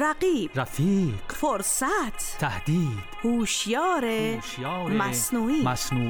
رقیب، رفیق، فرصت، تهدید، هوشیار مصنوعی.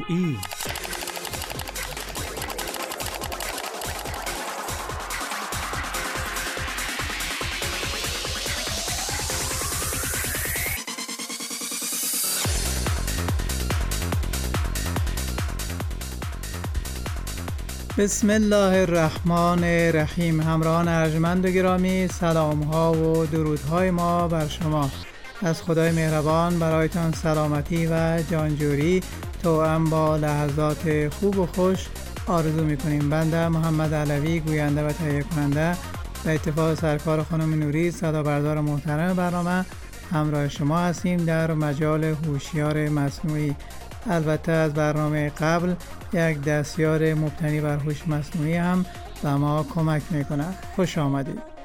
بسم الله الرحمن الرحیم. همراهان ارجمند و گرامی، سلام ها و درودهای ما بر شما. از خدای مهربان برایتان سلامتی و جانجوری توأم با لحظات خوب و خوش آرزو می‌کنیم. بنده محمد علوی، گوینده و تهیه کننده، به اتفاق سرکار خانم نوری، صدا بردار محترم برنامه، همراه شما هستیم در مجال هوشیار مصنوعی. البته از برنامه قبل یک دستیار مبتنی بر هوش مصنوعی هم به ما کمک میکنه. خوش آمدید.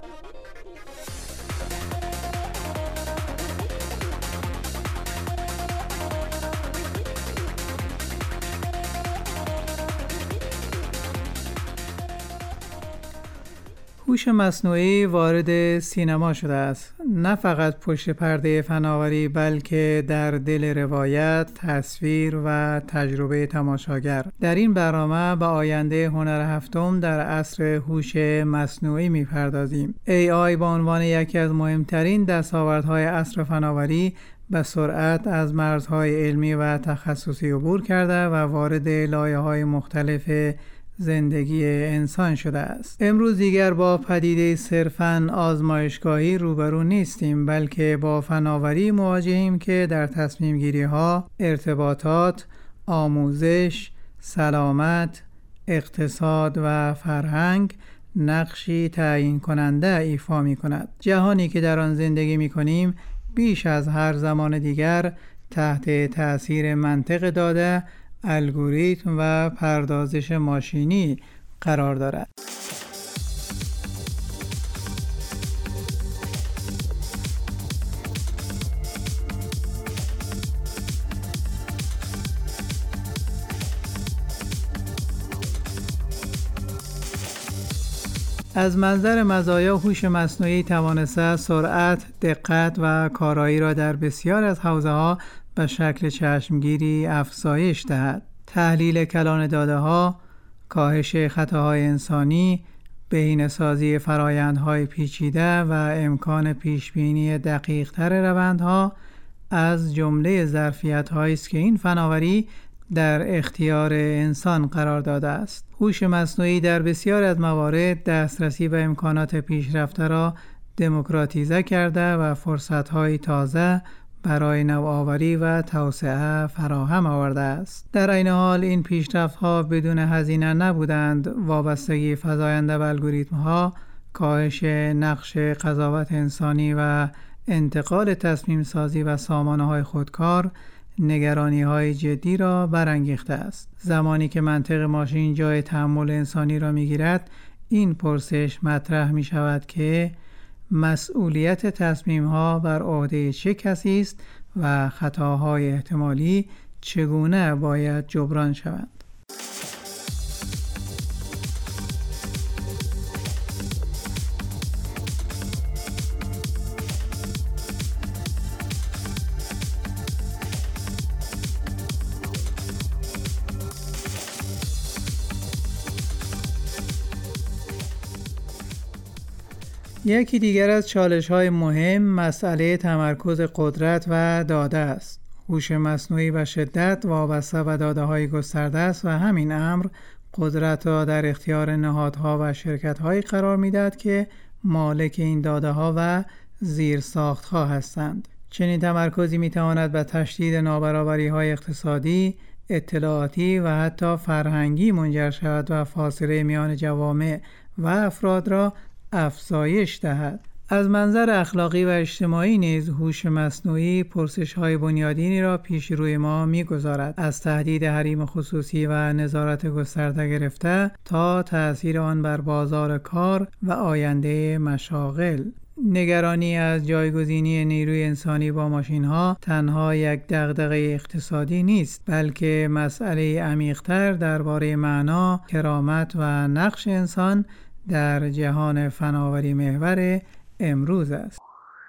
هوش مصنوعی وارد سینما شده است. نه فقط پشت پرده فناوری، بلکه در دل روایت، تصویر و تجربه تماشاگر. در این برنامه به آینده هنر هفتم در عصر هوش مصنوعی می‌پردازیم. AI به عنوان یکی از مهمترین دستاوردهای عصر فناوری به سرعت از مرزهای علمی و تخصصی عبور کرده و وارد لایه‌های مختلف زندگی انسان شده است. امروز دیگر با پدیده صرفاً آزمایشگاهی روبرو نیستیم، بلکه با فناوری مواجهیم که در تصمیم گیری ها، ارتباطات، آموزش، سلامت، اقتصاد و فرهنگ نقشی تعیین کننده ایفا می کند. جهانی که در آن زندگی می کنیم بیش از هر زمان دیگر تحت تأثیر منطق داده، الگوریتم و پردازش ماشینی قرار دارد. از منظر مزایا، هوش مصنوعی توانسته سرعت، دقت و کارایی را در بسیار از حوزه‌ها به شکل چشمگیری افزایش دهد. تحلیل کلان داده‌ها، کاهش خطاهای انسانی، بهینه‌سازی فرآیندهای پیچیده و امکان پیشبینی دقیق‌تر روندها از جمله ظرفیت‌هایی است که این فناوری در اختیار انسان قرار داده است. هوش مصنوعی در بسیار از موارد دسترسی به امکانات پیشرفته را دموکراتیزه کرده و فرصت‌های تازه برای نوآوری و توسعه فراهم آورده است. در عین حال این پیشرفت‌ها بدون هزینه نبودند. وابستگی فزاینده به الگوریتم‌ها، کاهش نقش قضاوت انسانی و انتقال تصمیم سازی و سامانه‌های خودکار نگرانی‌های جدی را برانگیخته است. زمانی که منطق ماشین جای تأمل انسانی را می‌گیرد، این پرسش مطرح می‌شود که مسئولیت تصمیم‌ها بر عهده چه کسی است و خطاهای احتمالی چگونه باید جبران شوند. یکی دیگر از چالش‌های مهم مسئله تمرکز قدرت و داده است. هوش مصنوعی به شدت وابسته به داده‌های گسترده است و همین امر قدرت را در اختیار نهادها و شرکت‌هایی قرار می‌دهد که مالک این داده‌ها و زیرساخت‌ها هستند. چنین تمرکزی می‌تواند به تشدید نابرابری‌های اقتصادی، اطلاعاتی و حتی فرهنگی منجر شود و فاصله میان جوامع و افراد را افزایش دهد. از منظر اخلاقی و اجتماعی نیز هوش مصنوعی پرسش‌های بنیادینی را پیش روی ما می‌گذارد، از تهدید حریم خصوصی و نظارت گسترده گرفته تا تأثیر آن بر بازار کار و آینده مشاغل. نگرانی از جایگزینی نیروی انسانی با ماشین‌ها تنها یک دغدغه اقتصادی نیست، بلکه مسئله عمیق‌تر درباره معنا، کرامت و نقش انسان در جهان فناوری محور امروز است.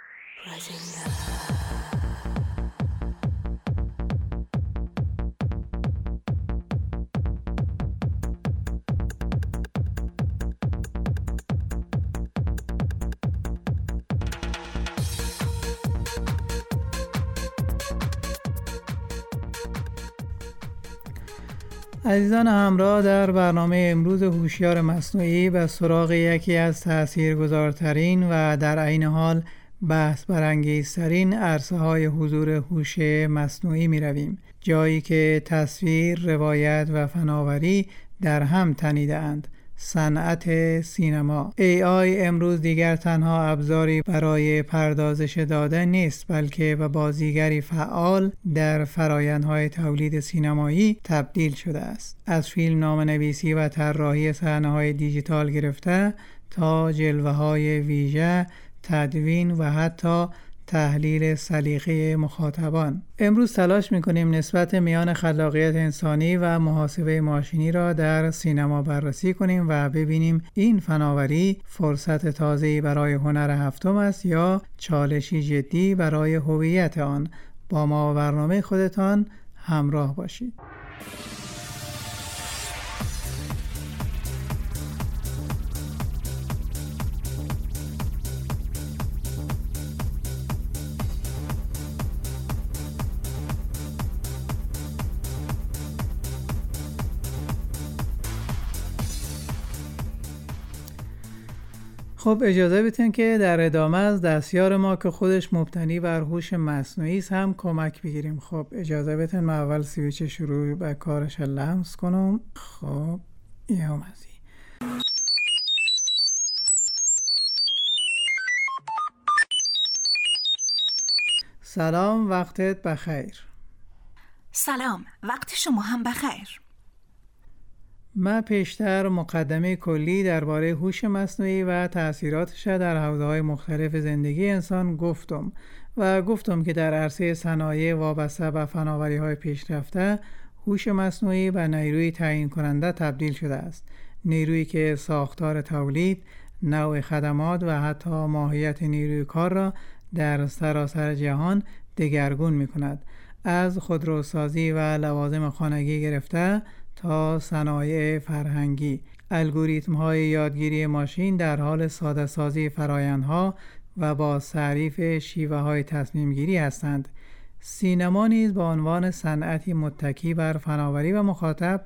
عزیزان همراه، در برنامه امروز هوشیار مصنوعی به سراغ یکی از تاثیرگذارترین و در عین حال بحث برانگیزترین عرصه‌های حضور هوش مصنوعی می رویم. جایی که تصویر، روایت و فناوری در هم تنیده اند. صنعت سینما. AI امروز دیگر تنها ابزاری برای پردازش داده نیست، بلکه به بازیگری فعال در فرآیندهای تولید سینمایی تبدیل شده است. از فیلم نامه‌نویسی و طراحی صحنه‌های دیجیتال گرفته تا جلوه‌های ویژه، تدوین و حتی تحلیل سلیقه مخاطبان. امروز تلاش می‌کنیم نسبت میان خلاقیت انسانی و محاسبه ماشینی را در سینما بررسی کنیم و ببینیم این فناوری فرصت تازه‌ای برای هنر هفتم است یا چالشی جدی برای هویت آن. با ما و برنامه خودتان همراه باشید. خب اجازه بدین که در ادامه از دستیار ما که خودش مبتنی بر هوش مصنوعی است هم کمک بگیریم. خب اجازه بدین من اول سویچ شروع به کارش لمس کنم. خب این اومدی. سلام، وقتت بخیر. سلام، وقت شما هم بخیر. من پیشتر مقدمه کلی درباره هوش مصنوعی و تأثیراتش در حوزه‌های مختلف زندگی انسان گفتم که در عرصه صنایع وابسته به فناوری‌های پیشرفته هوش مصنوعی به نیروی تعیین کننده تبدیل شده است. نیرویی که ساختار تولید، نوع خدمات و حتی ماهیت نیروی کار را در سراسر جهان دگرگون می‌کند. از خودروسازی و لوازم خانگی گرفته تا صنایع فرهنگی، الگوریتم‌های یادگیری ماشین در حال ساده‌سازی فرآیندها و با تعریف شیوه‌های تصمیم‌گیری هستند. سینما نیز به عنوان صنعتی متکی بر فناوری و مخاطب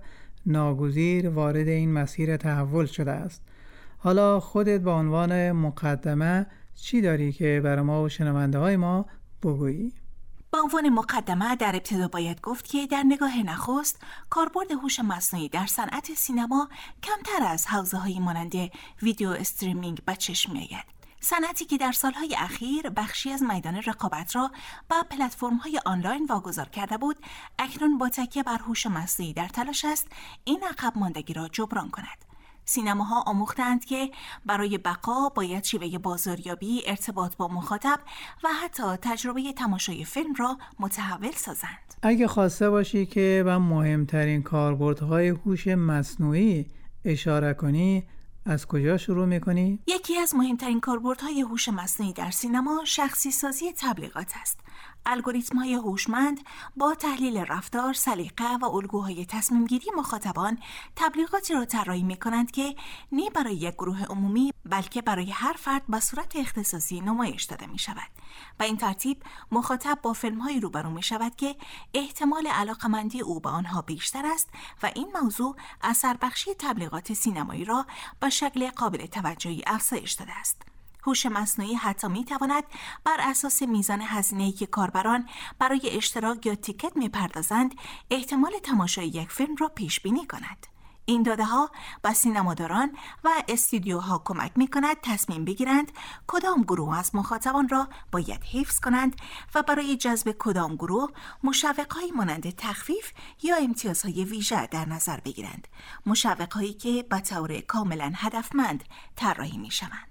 ناگزیر وارد این مسیر تحول شده است. حالا خودت به عنوان مقدمه چی داری که برای ما و شنونده‌های ما بگویی؟ به عنوان مقدمه در ابتدا باید گفت که در نگاه نخست کاربرد هوش مصنوعی در صنعت سینما کمتر از حوزه‌های مانند ویدیو استریمینگ به چشم می‌آید. صنعتی که در سالهای اخیر بخشی از میدان رقابت را به پلتفرم‌های آنلاین واگذار کرده بود، اکنون با تکیه بر هوش مصنوعی در تلاش است این عقب ماندگی را جبران کند. سینماها آموختند که برای بقا باید شیوه بازاریابی، ارتباط با مخاطب و حتی تجربه تماشای فیلم را متحول سازند. اگه خواسته باشی که به مهمترین کاربردهای هوش مصنوعی اشاره کنی، از کجا شروع میکنی؟ یکی از مهمترین کاربردهای هوش مصنوعی در سینما شخصی سازی تبلیغات است. الگوریتم‌های هوشمند با تحلیل رفتار، سلیقه و الگوهای تصمیم‌گیری مخاطبان تبلیغاتی را طراحی می‌کنند که نه برای یک گروه عمومی بلکه برای هر فرد به صورت اختصاصی نمایش داده می‌شود. به این ترتیب مخاطب با فیلم‌هایی روبرو می‌شود که احتمال علاقه‌مندی او به آنها بیشتر است و این موضوع اثربخشی تبلیغات سینمایی را به شکل قابل توجهی افزایش داده است. هوش مصنوعی حتی می‌تواند بر اساس میزان هزینه‌ای که کاربران برای اشتراک یا تیکت می‌پردازند، احتمال تماشای یک فیلم را پیش بینی کند. این داده‌ها به سینماداران و استودیوها کمک می‌کند تصمیم بگیرند کدام گروه از مخاطبان را باید حفظ کنند و برای جذب کدام گروه مشوق‌هایی مانند تخفیف یا امتیازهای ویژه در نظر بگیرند، مشوق‌هایی که به طور کاملاً هدفمند طراحی می‌شوند.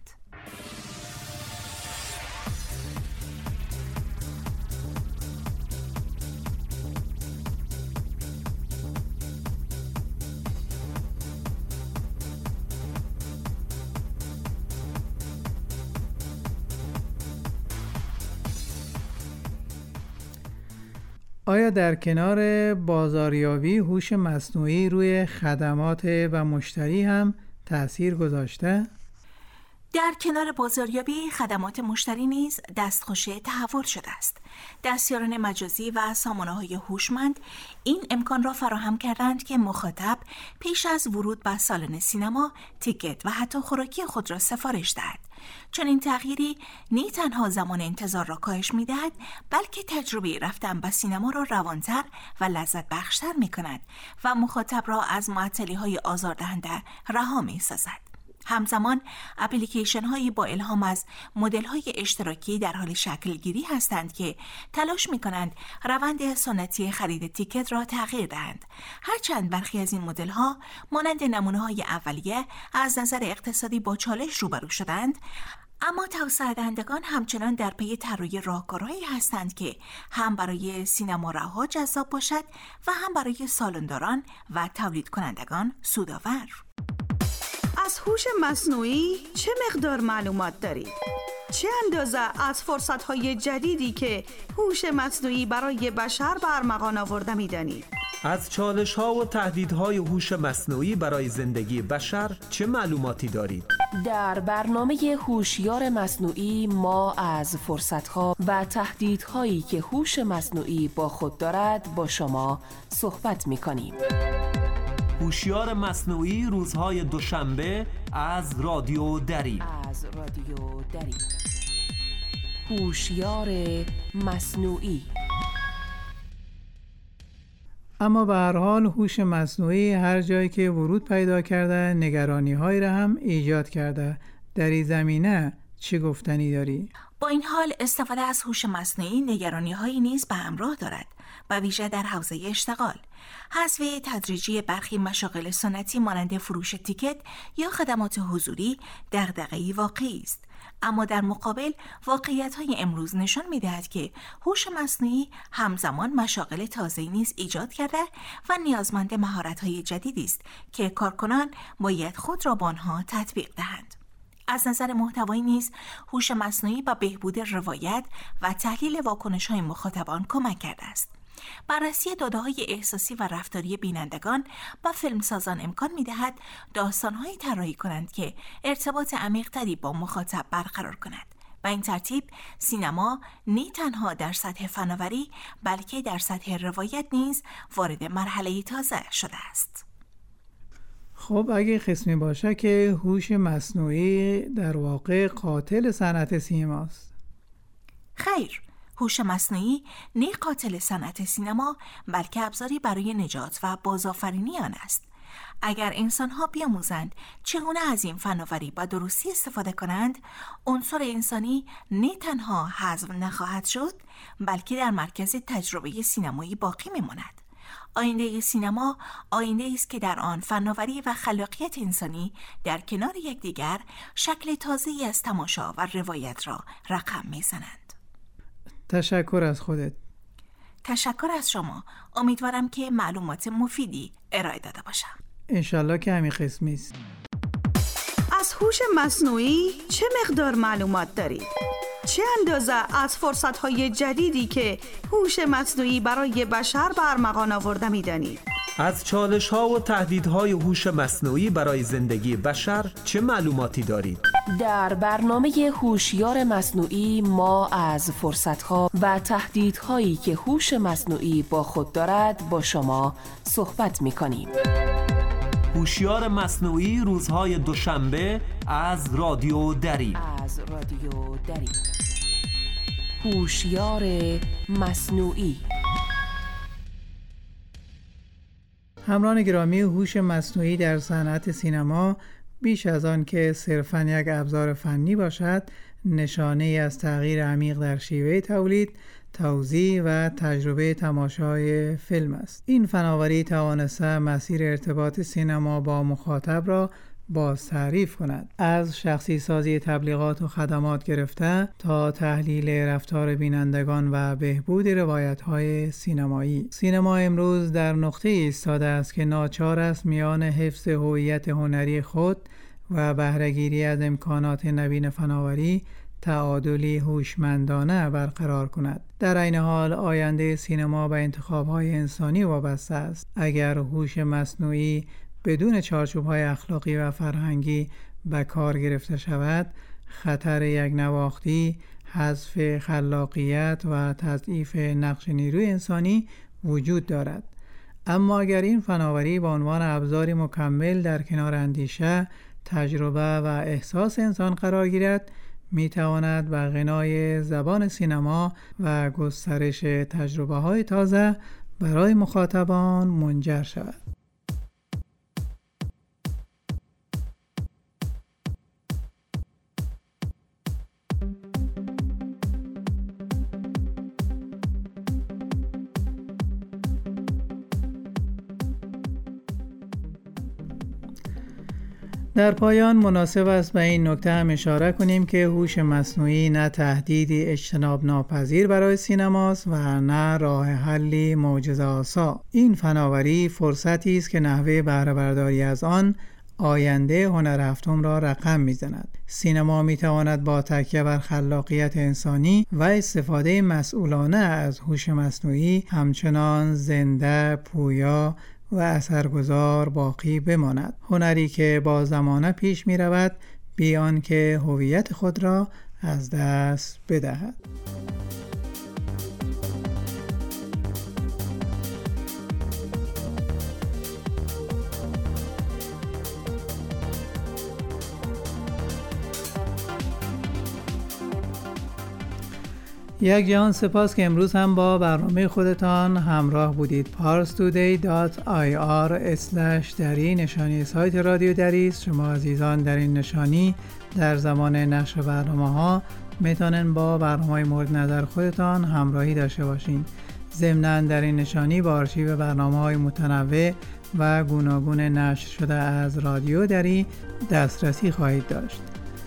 آیا در کنار بازاریابی هوش مصنوعی روی خدمات و مشتری هم تأثیر گذاشته؟ در کنار بازاریابی خدمات مشتری نیز دستخوش تحول شده است. دستیاران مجازی و سامانه‌های هوشمند این امکان را فراهم کردند که مخاطب پیش از ورود به سالن سینما تیکت و حتی خوراکی خود را سفارش دهد. چون این تغییری نه تنها زمان انتظار را کاهش می‌دهد، بلکه تجربه رفتن به سینما را روانتر و لذت بخشتر می‌کند و مخاطب را از معطلی‌های آزاردهنده رها می‌سازد. همزمان اپلیکیشن هایی با الهام از مدل های اشتراکی در حال شکل گیری هستند که تلاش می کنند روند سنتی خرید تیکت را تغییر دهند. هرچند برخی از این مدل ها مانند نمونه های اولیه از نظر اقتصادی با چالش روبرو شدند، اما توسعه دهندگان همچنان در پی طراحی راهکارهایی هستند که هم برای سینماراها جذاب باشد و هم برای سالنداران و تولید کنندگان سودآور. از هوش مصنوعی چه مقدار معلومات دارید؟ چه اندازه از فرصت‌های جدیدی که هوش مصنوعی برای بشر به ارمغان آورده می‌دانید؟ از چالش‌ها و تهدیدهای هوش مصنوعی برای زندگی بشر چه معلوماتی دارید؟ در برنامه هوشیار مصنوعی ما از فرصت‌ها و تهدیدهایی که هوش مصنوعی با خود دارد با شما صحبت می‌کنیم. هوشیار مصنوعی روزهای دوشنبه از رادیو دری. هوشیار مصنوعی. اما به هر حال هوش مصنوعی هر جایی که ورود پیدا کرده نگرانی‌هایی را هم ایجاد کرده. در این زمینه چه گفتنی داری؟ با این حال استفاده از هوش مصنوعی نگرانی‌هایی نیز به همراه دارد، به ویژه در حوزه اشتغال. حذف تدریجی برخی مشاغل سنتی مانند فروش تیکت یا خدمات حضوری دغدغه‌ای واقعی است. اما در مقابل واقعیت‌های امروز نشان می‌دهد که هوش مصنوعی همزمان مشاغل تازه‌ای نیز ایجاد کرده و نیازمند مهارت‌های جدیدی است که کارکنان باید خود را با آنها تطبیق دهند. از نظر محتوایی نیز هوش مصنوعی با بهبود روایت و تحلیل واکنش‌های مخاطبان کمک کرده است. بررسی داده‌های احساسی و رفتاری بینندگان با فیلمسازان امکان می‌دهد داستان‌هایی طراحی کنند که ارتباط عمیق‌تری با مخاطب برقرار کند. به این ترتیب سینما نه تنها در سطح فناوری بلکه در سطح روایت نیز وارد مرحله تازه شده است. خب اگه قسمی باشه که هوش مصنوعی در واقع قاتل صنعت سینماست؟ خیر، هوش مصنوعی نه قاتل صنعت سینما بلکه ابزاری برای نجات و بازآفرینی آن است. اگر انسان‌ها بیاموزند چگونه از این فناوری با درستی استفاده کنند، عنصر انسانی نه تنها حذف نخواهد شد بلکه در مرکز تجربه سینمایی باقی می‌ماند. آینده سینما آینده است که در آن فناوری و خلاقیت انسانی در کنار یکدیگر شکل تازه‌ای از تماشا و روایت را رقم می‌زنند. تشکر از خودت. تشکر از شما. امیدوارم که معلومات مفیدی ارائه داده باشم. انشالله که همین قسمی است. از هوش مصنوعی چه مقدار معلومات دارید؟ چه اندازه از فرصت‌های جدیدی که هوش مصنوعی برای بشر به ارمغان آورده می‌دانید؟ از چالش‌ها و تهدیدهای هوش مصنوعی برای زندگی بشر چه معلوماتی دارید؟ در برنامه هوشیار مصنوعی ما از فرصت‌ها و تهدیدهایی که هوش مصنوعی با خود دارد با شما صحبت می‌کنیم. هوشیار مصنوعی روزهای دوشنبه از رادیو دری. هوشیار مصنوعی. همراهان گرامی، هوش مصنوعی در صنعت سینما بیش از آن که صرفاً یک ابزار فنی باشد، نشانه ای از تغییر عمیق در شیوه تولید، توزیع و تجربه تماشای فیلم است. این فناوری توانسته مسیر ارتباط سینما با مخاطب را باز تعریف کند، از شخصی سازی تبلیغات و خدمات گرفته تا تحلیل رفتار بینندگان و بهبود روایت‌های سینمایی. سینما امروز در نقطه ایستاده است که ناچار است میان حفظ هویت هنری خود و بهره‌گیری از امکانات نوین فناوری تعادلی هوشمندانه برقرار کند. در این حال آینده سینما به انتخاب‌های انسانی وابسته است. اگر هوش مصنوعی بدون چارچوب‌های اخلاقی و فرهنگی به کار گرفته شود، خطر یک نواختی، حذف خلاقیت و تضعیف نقش نیروی انسانی وجود دارد. اما اگر این فناوری به عنوان ابزاری مکمل در کنار اندیشه، تجربه و احساس انسان قرار گیرد، می تواند به غنای زبان سینما و گسترش تجربه‌های تازه برای مخاطبان منجر شود. در پایان مناسب است به این نکته هم اشاره کنیم که هوش مصنوعی نه تهدیدی اجتناب ناپذیر برای سینماست و نه راه حلی معجزه‌آسا. این فناوری فرصتی است که نحوه بهره برداری از آن آینده هنر هفتم را رقم می‌زند. سینما می‌تواند با تکیه بر خلاقیت انسانی و استفاده مسئولانه از هوش مصنوعی همچنان زنده، پویا و اثرگذار باقی بماند. هنری که با زمانه پیش می رود بی آنکه هویت خود را از دست بدهد. یک جهان سپاس که امروز هم با برنامه خودتان همراه بودید. parstoday.ir/dari نشانی سایت رادیو دری است. شما عزیزان در این نشانی در زمان نشر برنامه‌ها میتونن با برنامه‌های مورد نظر خودتان همراهی داشته باشین. ضمناً در این نشانی با آرشیو برنامه‌های متنوع و گوناگون نشر شده از رادیو دری دسترسی خواهید داشت.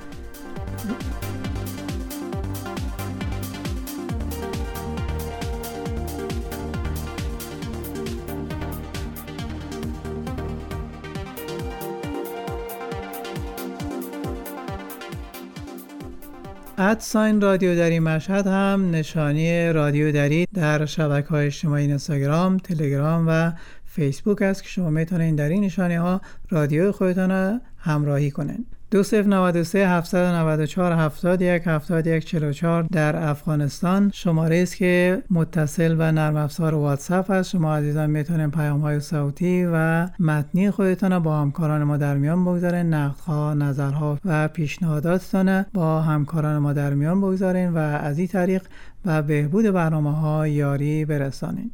ادساین رادیو دری مشهد هم نشانی رادیو دری در شبکه‌های اجتماعی اینستاگرام، تلگرام و فیسبوک است که شما میتونید در این نشانی ها رادیو خودتان را همراهی کنین. 2093 794 71 71 44 در افغانستان شماره است که متصل به نرم افزار واتساپ است. شما عزیزان میتونید پیام‌های صوتی و متنی خودتان را با همکاران ما در میان بگذارین، نقدها، نظرها و پیشنهاداتتان با همکاران ما در میان بگذارین و از این طریق به بهبود برنامه‌ها یاری برسانین.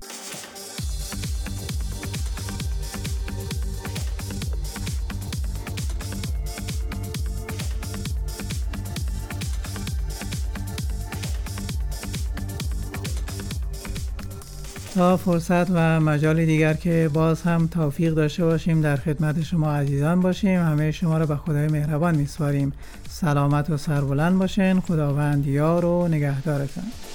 تا فرصت و مجال دیگر که باز هم توفیق داشته باشیم در خدمت شما عزیزان باشیم. همه شما را به خدای مهربان میسپاریم. سلامت و سربلند باشین. خداوند یار و نگهدارتان.